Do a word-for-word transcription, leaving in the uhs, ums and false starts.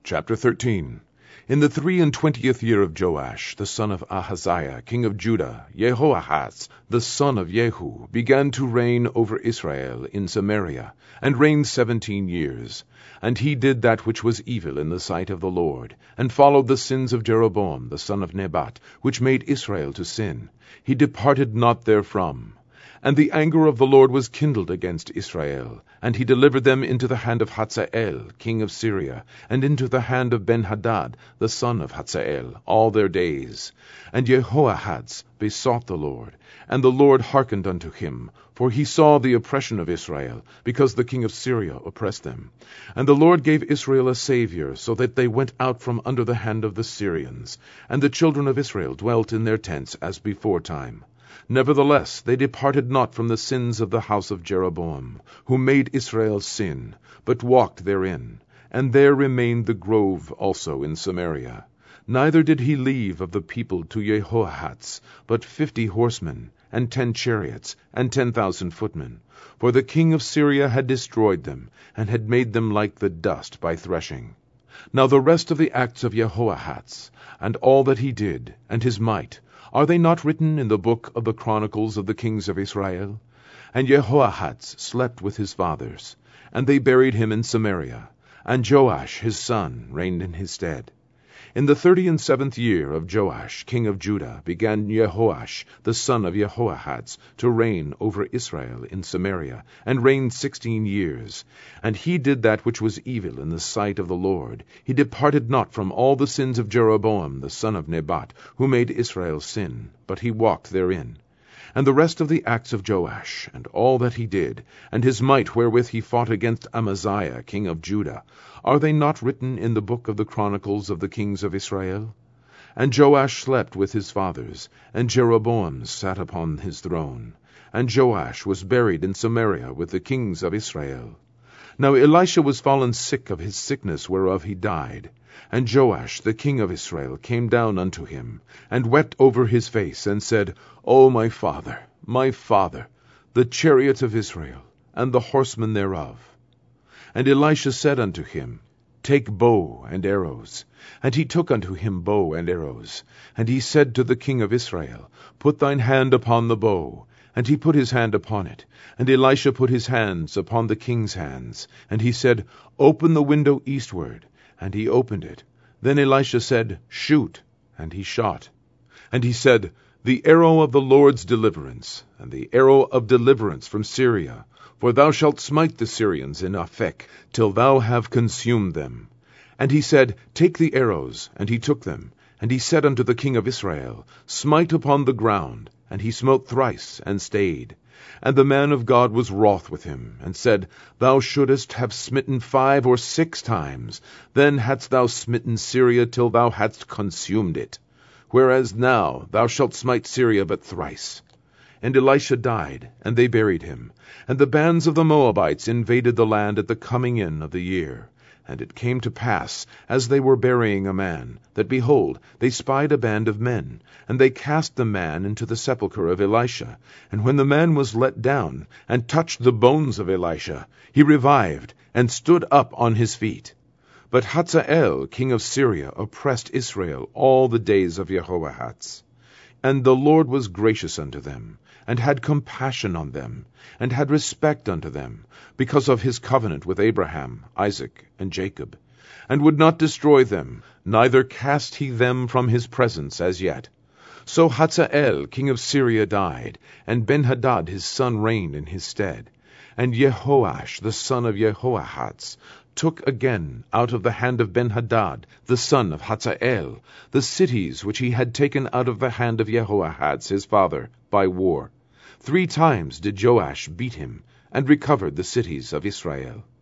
Chapter thirteen. In the three and twentieth year of Joash, the son of Ahaziah, king of Judah, Jehoahaz, the son of Jehu, began to reign over Israel in Samaria, and reigned seventeen years. And he did that which was evil in the sight of the Lord, and followed the sins of Jeroboam, the son of Nebat, which made Israel to sin. He departed not therefrom. And the anger of the Lord was kindled against Israel, and he delivered them into the hand of Hazael, king of Syria, and into the hand of Benhadad, the son of Hazael, all their days. And Jehoahaz besought the Lord, and the Lord hearkened unto him, for he saw the oppression of Israel, because the king of Syria oppressed them. And the Lord gave Israel a Saviour, so that they went out from under the hand of the Syrians, and the children of Israel dwelt in their tents as beforetime. Nevertheless, they departed not from the sins of the house of Jeroboam, who made Israel sin, but walked therein. And there remained the grove also in Samaria. Neither did he leave of the people to Jehoahaz, but fifty horsemen, and ten chariots, and ten thousand footmen. For the king of Syria had destroyed them, and had made them like the dust by threshing. Now the rest of the acts of Jehoahaz, and all that he did, and his might, are they not written in the book of the Chronicles of the kings of Israel? And Jehoahaz slept with his fathers, and they buried him in Samaria, and Joash his son reigned in his stead. In the thirty and seventh year of Joash king of Judah began Jehoash the son of Jehoahaz to reign over Israel in Samaria, and reigned sixteen years. And he did that which was evil in the sight of the Lord. He departed not from all the sins of Jeroboam the son of Nebat, who made Israel sin, but he walked therein. And the rest of the acts of Joash, and all that he did, and his might wherewith he fought against Amaziah king of Judah, are they not written in the book of the Chronicles of the kings of Israel? And Joash slept with his fathers, and Jeroboam sat upon his throne. And Joash was buried in Samaria with the kings of Israel. Now Elisha was fallen sick of his sickness whereof he died. And Joash the king of Israel came down unto him, and wept over his face, and said, O my father, my father, the chariots of Israel, and the horsemen thereof. And Elisha said unto him, Take bow and arrows. And he took unto him bow and arrows. And he said to the king of Israel, Put thine hand upon the bow. And he put his hand upon it. And Elisha put his hands upon the king's hands. And he said, Open the window eastward. And he opened it. Then Elisha said, Shoot. And he shot. And he said, The arrow of the Lord's deliverance, and the arrow of deliverance from Syria. For thou shalt smite the Syrians in Aphek, till thou have consumed them. And he said, Take the arrows. And he took them. And he said unto the king of Israel, Smite upon the ground. And he smote thrice, and stayed. And the man of God was wroth with him, and said, Thou shouldest have smitten five or six times, then hadst thou smitten Syria till thou hadst consumed it. Whereas now thou shalt smite Syria but thrice. And Elisha died, and they buried him. And the bands of the Moabites invaded the land at the coming in of the year. And it came to pass, as they were burying a man, that, behold, they spied a band of men. And they cast the man into the sepulchre of Elisha. And when the man was let down, and touched the bones of Elisha, he revived, and stood up on his feet. But Hazael king of Syria oppressed Israel all the days of Jehoahaz. And the Lord was gracious unto them, and had compassion on them, and had respect unto them, because of his covenant with Abraham, Isaac, and Jacob, and would not destroy them, neither cast he them from his presence as yet. So Hazael king of Syria died, and Benhadad his son reigned in his stead. And Jehoash the son of Jehoahaz took again out of the hand of Benhadad the son of Hazael the cities which he had taken out of the hand of Jehoahaz his father by war. Three times did Joash beat him, and recovered the cities of Israel.